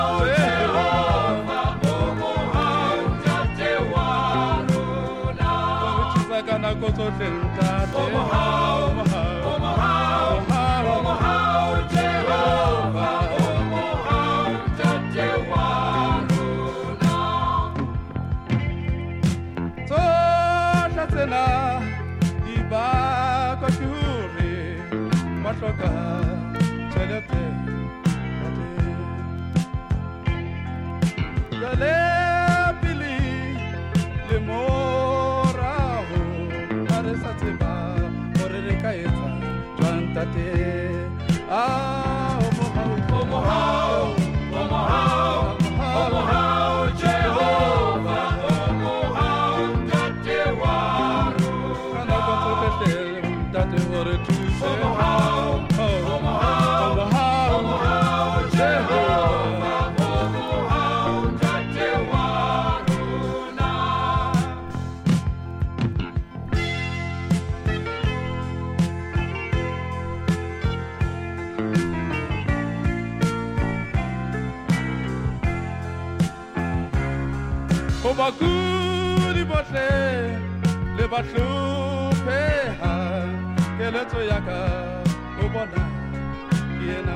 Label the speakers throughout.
Speaker 1: Bakuri botle le batlupe ha keletso yaka o bona yena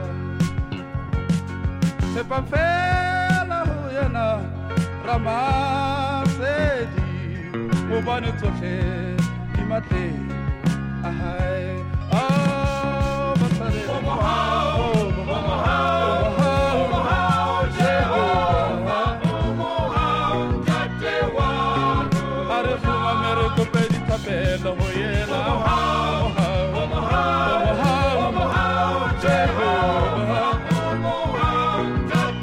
Speaker 1: se pa fela ho yena ramasedi o bane tsohle di matle ahai basare